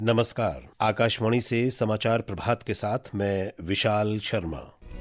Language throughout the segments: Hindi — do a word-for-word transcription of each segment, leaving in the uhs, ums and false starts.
नमस्कार। आकाशवाणी से समाचार प्रभात के साथ मैं विशाल शर्मा।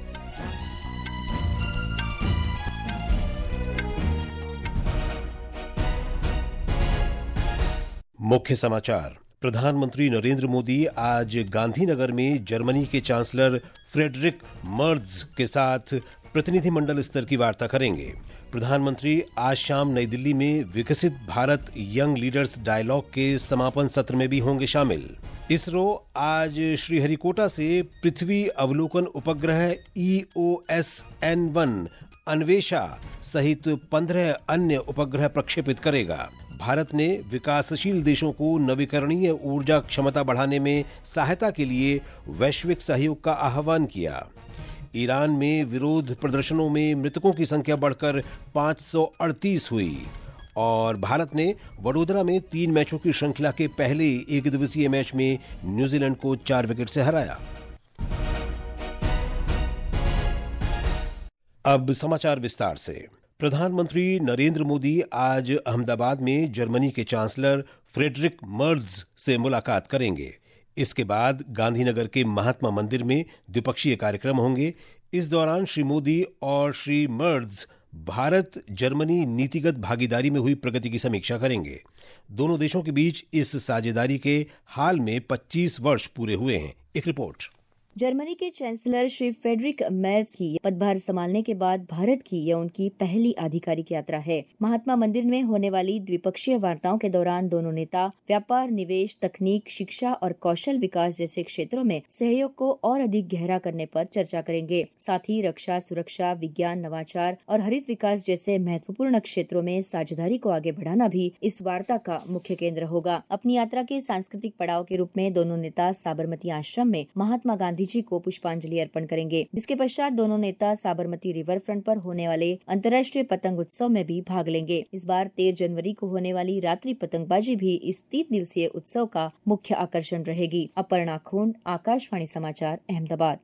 मुख्य समाचार। प्रधानमंत्री नरेंद्र मोदी आज गांधीनगर में जर्मनी के चांसलर फ्रेडरिक मर्ज के साथ प्रतिनिधिमंडल स्तर की वार्ता करेंगे। प्रधानमंत्री आज शाम नई दिल्ली में विकसित भारत यंग लीडर्स डायलॉग के समापन सत्र में भी होंगे शामिल। इसरो आज श्रीहरिकोटा से पृथ्वी अवलोकन उपग्रह E O S N one Anvesha सहित पंद्रह अन्य उपग्रह प्रक्षेपित करेगा। भारत ने विकासशील देशों को नवीकरणीय ऊर्जा क्षमता बढ़ाने में सहायता के लिए वैश्विक सहयोग का आह्वान किया। ईरान में विरोध प्रदर्शनों में मृतकों की संख्या बढ़कर पाँच सौ अड़तीस हुई और भारत ने वडोदरा में तीन मैचों की श्रृंखला के पहले एक दिवसीय मैच में न्यूजीलैंड को चार विकेट से हराया। अब समाचार विस्तार से। प्रधानमंत्री नरेंद्र मोदी आज अहमदाबाद में जर्मनी के चांसलर फ्रेडरिक मर्ज से मुलाकात करेंगे। इसके बाद गांधीनगर के महात्मा मंदिर में द्विपक्षीय कार्यक्रम होंगे। इस दौरान श्री मोदी और श्री मर्ज भारत जर्मनी नीतिगत भागीदारी में हुई प्रगति की समीक्षा करेंगे। दोनों देशों के बीच इस साझेदारी के हाल में पच्चीस वर्ष पूरे हुए हैं। एक रिपोर्ट। जर्मनी के चांसलर श्री फ्रेडरिक मेर्ज की पदभार संभालने के बाद भारत की यह उनकी पहली आधिकारिक यात्रा है। महात्मा मंदिर में होने वाली द्विपक्षीय वार्ताओं के दौरान दोनों नेता व्यापार, निवेश, तकनीक, शिक्षा और कौशल विकास जैसे क्षेत्रों में सहयोग को और अधिक गहरा करने पर चर्चा करेंगे। साथ ही रक्षा, सुरक्षा, विज्ञान, नवाचार और हरित विकास जैसे महत्वपूर्ण क्षेत्रों में साझेदारी को आगे बढ़ाना भी इस वार्ता का मुख्य केंद्र होगा। अपनी यात्रा के सांस्कृतिक पड़ाव के रूप में दोनों नेता साबरमती आश्रम में महात्मा गांधी जी को पुष्पांजलि अर्पण करेंगे। इसके पश्चात दोनों नेता साबरमती रिवर फ्रंट पर होने वाले अंतर्राष्ट्रीय पतंग उत्सव में भी भाग लेंगे। इस बार तेरह जनवरी को होने वाली रात्रि पतंगबाजी भी इस तीन दिवसीय उत्सव का मुख्य आकर्षण रहेगी। अपर्णा खूंड, आकाशवाणी समाचार, अहमदाबाद।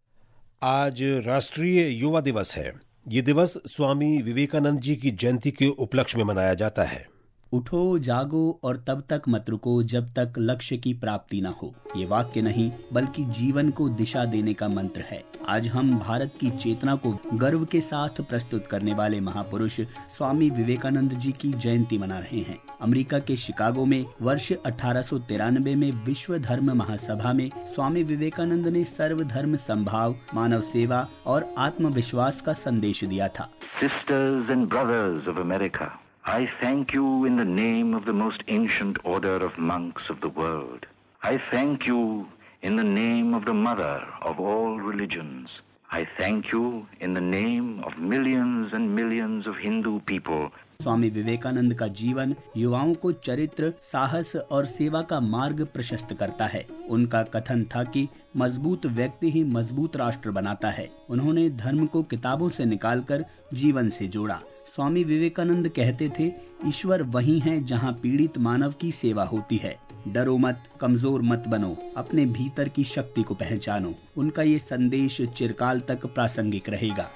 आज राष्ट्रीय युवा दिवस है। ये दिवस स्वामी विवेकानंद जी की जयंती के उपलक्ष्य में मनाया जाता है। उठो, जागो और तब तक मत रुको जब तक लक्ष्य की प्राप्ति न हो। ये वाक्य नहीं बल्कि जीवन को दिशा देने का मंत्र है। आज हम भारत की चेतना को गर्व के साथ प्रस्तुत करने वाले महापुरुष स्वामी विवेकानंद जी की जयंती मना रहे हैं। अमेरिका के शिकागो में वर्ष अठारह सौ तिरानवे में विश्व धर्म महासभा में स्वामी विवेकानंद ने सर्वधर्म संभाव, मानव सेवा और आत्मविश्वास का संदेश दिया था। Sisters and brothers of America, I thank you in the name of the most ancient order of monks of the world. I thank you in the name of the mother of all religions. I thank you in the name of millions and millions of Hindu people. Swami Vivekananda का जीवन युवाओं को चरित्र, साहस और सेवा का मार्ग प्रशस्त करता है। उनका कथन था कि मजबूत व्यक्ति ही मजबूत राष्ट्र बनाता है। उन्होंने धर्म को किताबों से निकालकर जीवन से जोड़ा। स्वामी विवेकानंद कहते थे, ईश्वर वही है जहाँ पीड़ित मानव की सेवा होती है। डरो मत, कमजोर मत बनो, अपने भीतर की शक्ति को पहचानो। उनका ये संदेश चिरकाल तक प्रासंगिक रहेगा।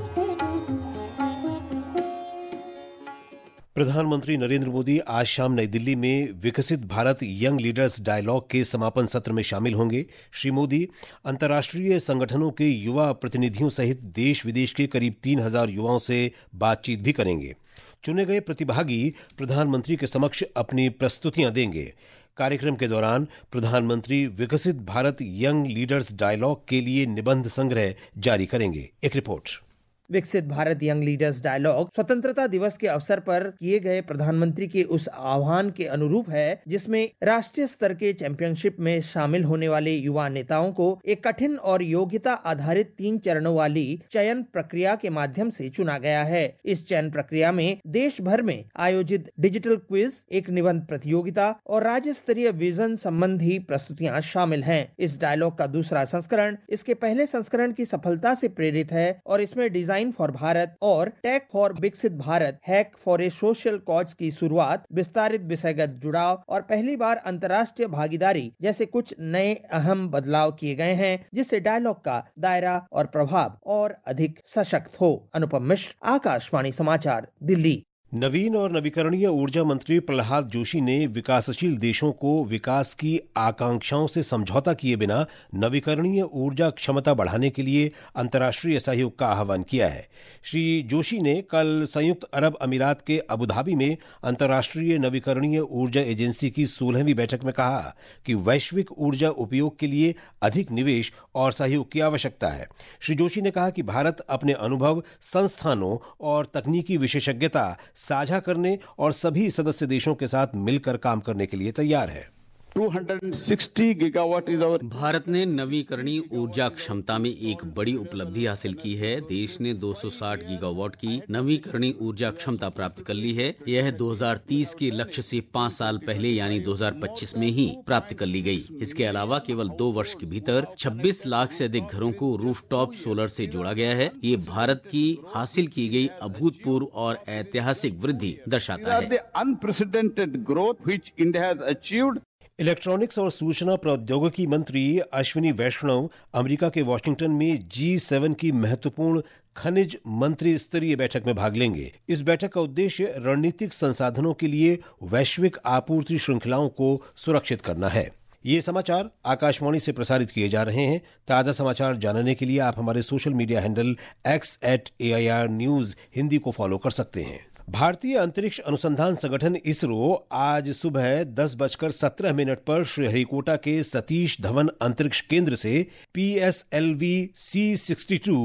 प्रधानमंत्री नरेंद्र मोदी आज शाम नई दिल्ली में विकसित भारत यंग लीडर्स डायलॉग के समापन सत्र में शामिल होंगे। श्री मोदी अंतर्राष्ट्रीय संगठनों के युवा प्रतिनिधियों सहित देश विदेश के करीब तीन हजार युवाओं से बातचीत भी करेंगे। चुने गए प्रतिभागी प्रधानमंत्री के समक्ष अपनी प्रस्तुतियां देंगे। कार्यक्रम के दौरान प्रधानमंत्री विकसित भारत यंग लीडर्स डायलॉग के लिए निबंध संग्रह जारी करेंगे। एक रिपोर्ट। विकसित भारत यंग लीडर्स डायलॉग स्वतंत्रता दिवस के अवसर पर किए गए प्रधानमंत्री के उस आह्वान के अनुरूप है, जिसमें राष्ट्रीय स्तर के चैंपियनशिप में शामिल होने वाले युवा नेताओं को एक कठिन और योग्यता आधारित तीन चरणों वाली चयन प्रक्रिया के माध्यम से चुना गया है। इस चयन प्रक्रिया में देश भर में आयोजित डिजिटल क्विज, एक निबंध प्रतियोगिता और राज्य स्तरीय विजन संबंधी प्रस्तुतियां शामिल हैं। इस डायलॉग का दूसरा संस्करण इसके पहले संस्करण की सफलता से प्रेरित है और इसमें डिजाइन डिजाइन फॉर भारत और tech for Viksit Bharat, hack for a social cause की शुरुआत, विस्तारित विषयगत जुड़ाव और पहली बार अंतर्राष्ट्रीय भागीदारी जैसे कुछ नए अहम बदलाव किए गए हैं, जिससे डायलॉग का दायरा और प्रभाव और अधिक सशक्त हो। अनुपम मिश्र, आकाशवाणी समाचार, दिल्ली। नवीन और नवीकरणीय ऊर्जा मंत्री प्रहलाद जोशी ने विकासशील देशों को विकास की आकांक्षाओं से समझौता किए बिना नवीकरणीय ऊर्जा क्षमता बढ़ाने के लिए अंतर्राष्ट्रीय सहयोग का आह्वान किया है। श्री जोशी ने कल संयुक्त अरब अमीरात के अबुधाबी में अंतर्राष्ट्रीय नवीकरणीय ऊर्जा एजेंसी की सोलहवीं बैठक में कहा कि वैश्विक ऊर्जा उपयोग के लिए अधिक निवेश और सहयोग की आवश्यकता है। श्री जोशी ने कहा कि भारत अपने अनुभव, संस्थानों और तकनीकी विशेषज्ञता साझा करने और सभी सदस्य देशों के साथ मिलकर काम करने के लिए तैयार है। दो सौ साठ गीगावाट इज आवर भारत ने नवीकरणीय ऊर्जा क्षमता में एक बड़ी उपलब्धि हासिल की है। देश ने दो सौ साठ गीगावाट की नवीकरणीय ऊर्जा क्षमता प्राप्त कर ली है। यह दो हज़ार तीस के लक्ष्य से पाँच साल पहले यानी दो हज़ार पच्चीस में ही प्राप्त कर ली गई। इसके अलावा केवल दो वर्ष के भीतर छब्बीस लाख से अधिक घरों को रूफटॉप सोलर से जोड़ा गया है। ये भारत की हासिल की गई अभूतपूर्व और ऐतिहासिक वृद्धि दर्शाता है। Unprecedented growth which India has achieved. Electronics और सूचना प्रौद्योगिकी मंत्री अश्विनी वैष्णव अमेरिका के वॉशिंगटन में जी सेवन की महत्वपूर्ण खनिज मंत्री स्तरीय बैठक में भाग लेंगे। इस बैठक का उद्देश्य रणनीतिक संसाधनों के लिए वैश्विक आपूर्ति श्रृंखलाओं को सुरक्षित करना है। ये समाचार आकाशवाणी से प्रसारित किए जा रहे हैं। ताजा समाचार जानने के लिए आप हमारे social media handle X at A I R news Hindi को फॉलो कर सकते हैं। भारतीय अंतरिक्ष अनुसंधान संगठन इसरो आज सुबह दस बजकर सत्रह मिनट पर श्रीहरिकोटा के सतीश धवन अंतरिक्ष केंद्र से P S L V C sixty two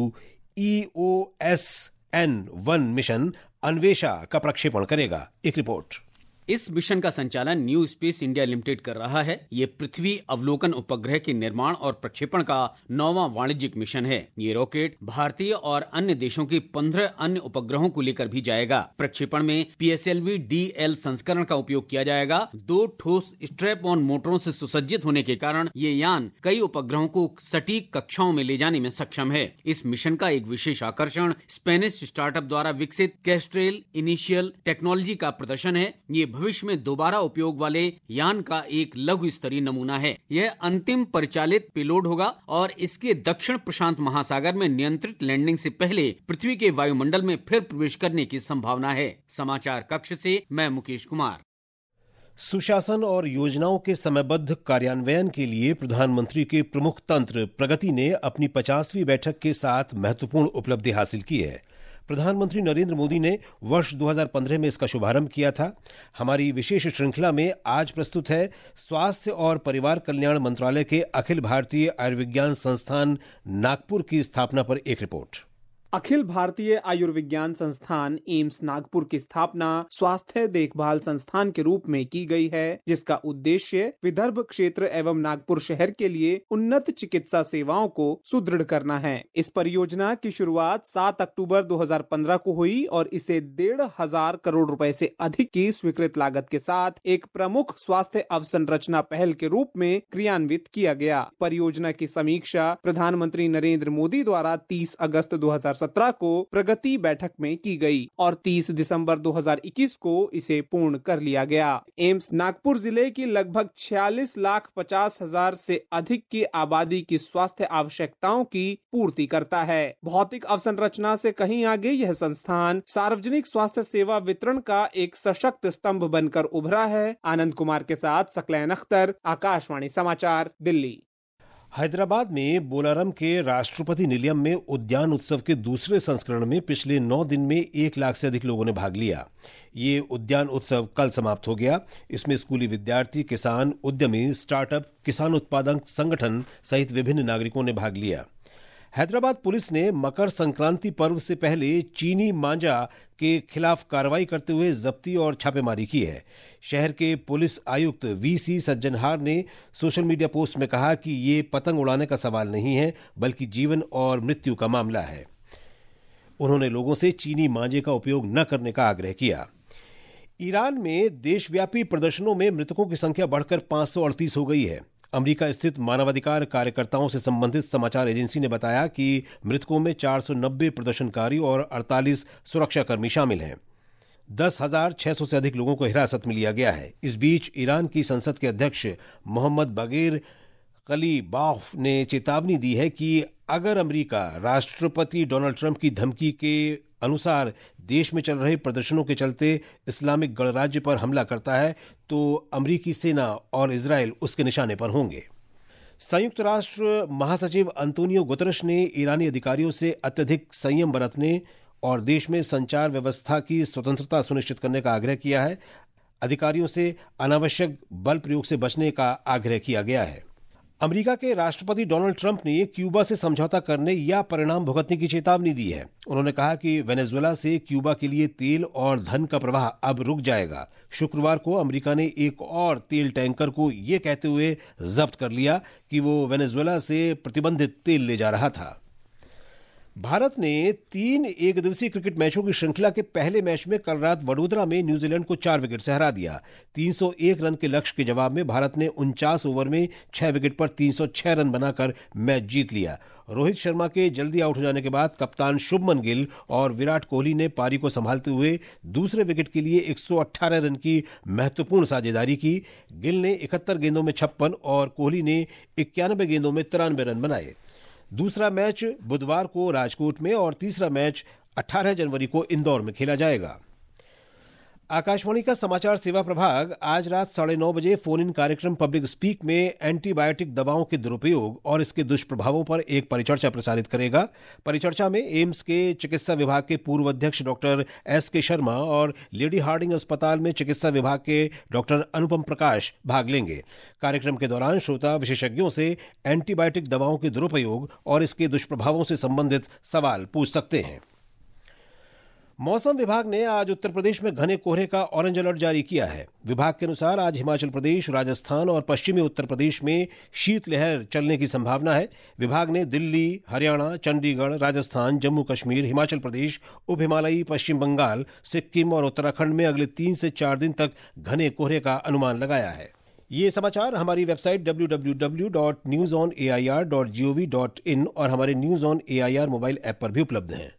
E O S N one mission Anvesha का प्रक्षेपण करेगा। एक रिपोर्ट। इस मिशन का संचालन न्यू स्पेस इंडिया लिमिटेड कर रहा है। ये पृथ्वी अवलोकन उपग्रह के निर्माण और प्रक्षेपण का नौवां वाणिज्यिक मिशन है। ये रॉकेट भारतीय और अन्य देशों के पंद्रह अन्य उपग्रहों को लेकर भी जाएगा। प्रक्षेपण में P S L V D L संस्करण का उपयोग किया जाएगा। दो ठोस स्ट्रैप ऑन मोटरों से सुसज्जित होने के कारण ये यान कई उपग्रहों को सटीक कक्षाओं में ले जाने में सक्षम है। इस मिशन का एक विशेष आकर्षण स्पेनिश स्टार्टअप द्वारा विकसित कैस्ट्रेल इनिशियल टेक्नोलॉजी का प्रदर्शन है। ये भविष्य में दोबारा उपयोग वाले यान का एक लघु स्तरीय नमूना है। यह अंतिम परिचालित पेलोड होगा और इसके दक्षिण प्रशांत महासागर में नियंत्रित लैंडिंग से पहले पृथ्वी के वायुमंडल में फिर प्रवेश करने की संभावना है। समाचार कक्ष से मैं मुकेश कुमार। सुशासन और योजनाओं के समयबद्ध कार्यान्वयन के लिए प्रधानमंत्री के प्रमुख तंत्र प्रगति ने अपनी पचासवीं बैठक के साथ महत्वपूर्ण उपलब्धि हासिल की है। प्रधानमंत्री नरेंद्र मोदी ने वर्ष दो हज़ार पंद्रह में इसका शुभारंभ किया था। हमारी विशेष श्रृंखला में आज प्रस्तुत है स्वास्थ्य और परिवार कल्याण मंत्रालय के अखिल भारतीय आयुर्विज्ञान संस्थान नागपुर की स्थापना पर एक रिपोर्ट। अखिल भारतीय आयुर्विज्ञान संस्थान एम्स नागपुर की स्थापना स्वास्थ्य देखभाल संस्थान के रूप में की गई है, जिसका उद्देश्य विदर्भ क्षेत्र एवं नागपुर शहर के लिए उन्नत चिकित्सा सेवाओं को सुदृढ़ करना है। इस परियोजना की शुरुआत सात अक्टूबर दो हज़ार पंद्रह को हुई और इसे डेढ़ हजार करोड़ रुपए से अधिक की स्वीकृत लागत के साथ एक प्रमुख स्वास्थ्य अवसंरचना पहल के रूप में क्रियान्वित किया गया। परियोजना की समीक्षा प्रधानमंत्री नरेंद्र मोदी द्वारा तीस अगस्त दो हज़ार सत्रह को प्रगति बैठक में की गई और तीस दिसंबर दो हज़ार इक्कीस को इसे पूर्ण कर लिया गया। एम्स नागपुर जिले की लगभग छियालीस लाख पचास हजार से अधिक की आबादी की स्वास्थ्य आवश्यकताओं की पूर्ति करता है। भौतिक अवसंरचना से कहीं आगे यह संस्थान सार्वजनिक स्वास्थ्य सेवा वितरण का एक सशक्त स्तंभ बनकर उभरा है। आनंद कुमार के साथ सकलैन अख्तर, आकाशवाणी समाचार, दिल्ली। हैदराबाद में बोलारम के राष्ट्रपति निलयम में उद्यान उत्सव के दूसरे संस्करण में पिछले नौ दिन में एक लाख से अधिक लोगों ने भाग लिया। ये उद्यान उत्सव कल समाप्त हो गया। इसमें स्कूली विद्यार्थी, किसान, उद्यमी, स्टार्टअप, किसान उत्पादक संगठन सहित विभिन्न नागरिकों ने भाग लिया। हैदराबाद पुलिस ने मकर संक्रांति पर्व से पहले चीनी मांझा के खिलाफ कार्रवाई करते हुए जब्ती और छापेमारी की है। शहर के पुलिस आयुक्त वी सी सज्जनहार ने सोशल मीडिया पोस्ट में कहा कि ये पतंग उड़ाने का सवाल नहीं है, बल्कि जीवन और मृत्यु का मामला है। उन्होंने लोगों से चीनी मांझे का उपयोग न करने का आग्रह किया। ईरान में देशव्यापी प्रदर्शनों में मृतकों की संख्या बढ़कर पांच सौ अड़तीस हो गई है। अमेरिका स्थित मानवाधिकार कार्यकर्ताओं से संबंधित समाचार एजेंसी ने बताया कि मृतकों में चार सौ नब्बे प्रदर्शनकारी और अड़तालीस सुरक्षाकर्मी शामिल हैं। दस हजार छह सौ से अधिक लोगों को हिरासत में लिया गया है। इस बीच ईरान की संसद के अध्यक्ष मोहम्मद बागेर कलीबाफ ने चेतावनी दी है कि अगर अमेरिका राष्ट्रपति डोनाल्ड ट्रंप की धमकी के अनुसार देश में चल रहे प्रदर्शनों के चलते इस्लामिक गणराज्य पर हमला करता है तो अमेरिकी सेना और इजराइल उसके निशाने पर होंगे। संयुक्त राष्ट्र महासचिव अंतोनियो गुतरश ने ईरानी अधिकारियों से अत्यधिक संयम बरतने और देश में संचार व्यवस्था की स्वतंत्रता सुनिश्चित करने का आग्रह किया है। अधिकारियों से अनावश्यक बल प्रयोग से बचने का आग्रह किया गया है। अमेरिका के राष्ट्रपति डोनाल्ड ट्रंप ने क्यूबा से समझौता करने या परिणाम भुगतने की चेतावनी दी है। उन्होंने कहा कि वेनेजुएला से क्यूबा के लिए तेल और धन का प्रवाह अब रुक जाएगा। शुक्रवार को अमेरिका ने एक और तेल टैंकर को यह कहते हुए जब्त कर लिया कि वो वेनेजुएला से प्रतिबंधित तेल ले जा रहा था। भारत ने तीन एक दिवसीय क्रिकेट मैचों की श्रृंखला के पहले मैच में कल रात वडोदरा में न्यूजीलैंड को चार विकेट से हरा दिया। तीन सौ एक रन के लक्ष्य के जवाब में भारत ने उनचास ओवर में छह विकेट पर तीन सौ छह रन बनाकर मैच जीत लिया। रोहित शर्मा के जल्दी आउट हो जाने के बाद कप्तान शुभमन गिल और विराट कोहली ने पारी को संभालते हुए दूसरे विकेट के लिए एक सौ अठारह रन की महत्वपूर्ण साझेदारी की। गिल ने इकहत्तर गेंदों में छप्पन और कोहली ने इक्यानवे गेंदों में तिरानवे रन बनाए। दूसरा मैच बुधवार को राजकोट में और तीसरा मैच अठारह जनवरी को इंदौर में खेला जाएगा। आकाशवाणी का समाचार सेवा प्रभाग आज रात साढ़े नौ बजे फोन इन कार्यक्रम पब्लिक स्पीक में एंटीबायोटिक दवाओं के दुरुपयोग और इसके दुष्प्रभावों पर एक परिचर्चा प्रसारित करेगा। परिचर्चा में एम्स के चिकित्सा विभाग के पूर्व अध्यक्ष डॉक्टर एस के शर्मा और लेडी हार्डिंग अस्पताल में चिकित्सा विभाग के डॉक्टर अनुपम प्रकाश भाग लेंगे। कार्यक्रम के दौरान श्रोता विशेषज्ञों से एंटीबायोटिक दवाओं के दुरुपयोग और इसके दुष्प्रभावों से संबंधित सवाल पूछ सकते हैं। मौसम विभाग ने आज उत्तर प्रदेश में घने कोहरे का ऑरेंज अलर्ट जारी किया है। विभाग के अनुसार आज हिमाचल प्रदेश, राजस्थान और पश्चिमी उत्तर प्रदेश में शीतलहर चलने की संभावना है। विभाग ने दिल्ली, हरियाणा, चंडीगढ़, राजस्थान, जम्मू कश्मीर, हिमाचल प्रदेश, उप हिमालयी पश्चिम बंगाल, सिक्किम और उत्तराखंड में अगले तीन से चार दिन तक घने कोहरे का अनुमान लगाया है। ये समाचार हमारी website W W W dot news on A I R dot G O V dot in और हमारे news on A I R mobile app पर भी उपलब्ध हैं।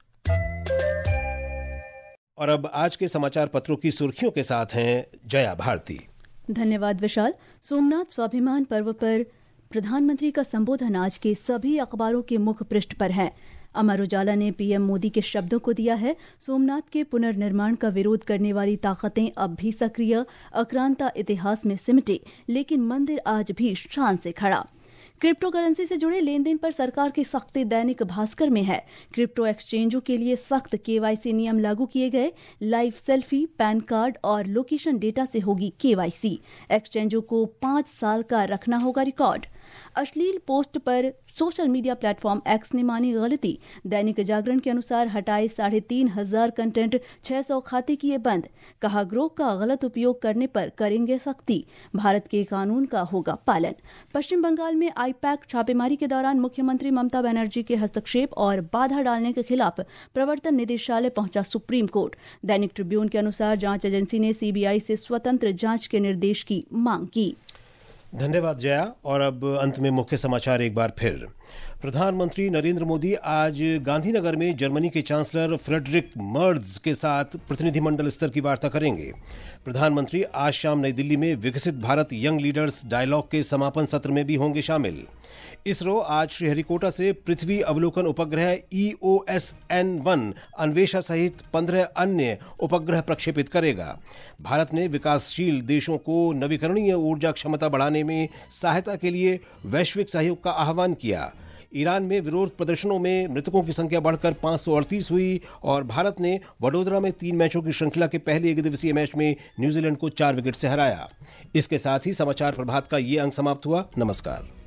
और अब आज के समाचार पत्रों की सुर्खियों के साथ हैं जया भारती। धन्यवाद विशाल। सोमनाथ स्वाभिमान पर्व पर प्रधानमंत्री का संबोधन आज के सभी अखबारों के मुख्य पृष्ठ पर है। अमर उजाला ने पीएम मोदी के शब्दों को दिया है, सोमनाथ के पुनर्निर्माण का विरोध करने वाली ताकतें अब भी सक्रिय, अक्रांता इतिहास में सिमटे, लेकिन मंदिर आज भी शान से खड़ा। क्रिप्टो करेंसी से जुड़े लेन देन पर सरकार की सख्ती दैनिक भास्कर में है। क्रिप्टो एक्सचेंजों के लिए सख्त केवाईसी नियम लागू किए गए। लाइव सेल्फी, पैन कार्ड और लोकेशन डेटा से होगी केवाईसी। एक्सचेंजों को पांच साल का रखना होगा रिकॉर्ड। अश्लील पोस्ट पर सोशल मीडिया प्लेटफॉर्म एक्स ने मानी गलती। दैनिक जागरण के अनुसार हटाए साढ़े तीन हजार कंटेंट, छह सौ खाते किए बंद। कहा ग्रोह का गलत उपयोग करने पर करेंगे सख्ती। भारत के कानून का होगा पालन। पश्चिम बंगाल में आईपैक छापेमारी के दौरान मुख्यमंत्री ममता बनर्जी के हस्तक्षेप और बाधा डालने के खिलाफ प्रवर्तन निदेशालय पहुंचा सुप्रीम कोर्ट। दैनिक ट्रिब्यून के अनुसार जांच एजेंसी ने सीबीआई से स्वतंत्र जांच के निर्देश की मांग की। धन्यवाद जया। और अब अंत में मुख्य समाचार एक बार फिर। प्रधानमंत्री नरेंद्र मोदी आज गांधीनगर में जर्मनी के चांसलर फ्रेडरिक मर्ज के साथ प्रतिनिधिमंडल स्तर की वार्ता करेंगे। प्रधानमंत्री आज शाम नई दिल्ली में विकसित भारत यंग लीडर्स डायलॉग के समापन सत्र में भी होंगे शामिल। इसरो आज श्रीहरिकोटा से पृथ्वी अवलोकन उपग्रह E O S N one Anvesha सहित पंद्रह अन्य उपग्रह प्रक्षेपित करेगा। भारत ने विकासशील देशों को नवीकरणीय ऊर्जा क्षमता बढ़ाने में सहायता के लिए वैश्विक सहयोग का आह्वान किया। ईरान में विरोध प्रदर्शनों में मृतकों की संख्या बढ़कर पांच सौ अड़तीस हुई और भारत ने वडोदरा में तीन मैचों की श्रृंखला के पहले एक दिवसीय मैच में न्यूजीलैंड को चार विकेट से हराया। इसके साथ ही समाचार प्रभात का ये अंक समाप्त हुआ। नमस्कार।